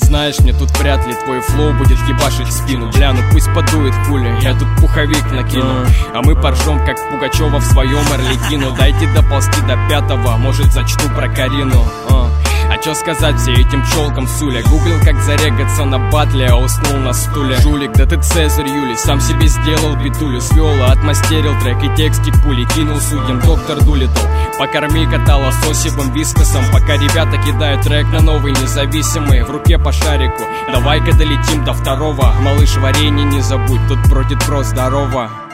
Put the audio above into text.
Знаешь, мне тут вряд ли твой флоу будет ебашить в спину. Бля, ну пусть подует хули, я тут пуховик накину. А мы поржем, как Пугачева в своем Арлекино. Дайте доползти до 5-го, может зачту про Карину. А чё сказать все этим пчелкам, суля? Гуглил, как зарегаться на батле, а уснул на стуле. Жулик, да ты Цезарь Юлий, сам себе сделал битулю. Свел, отмастерил трек и текстик пули. Кинул судьям доктор Дулитл. Покорми кота лососевым вискосом, пока ребята кидают трек на новый независимый. В руке по шарику, давай-ка долетим до 2-го. Малыш, варенье не забудь, тут бродит про здорово.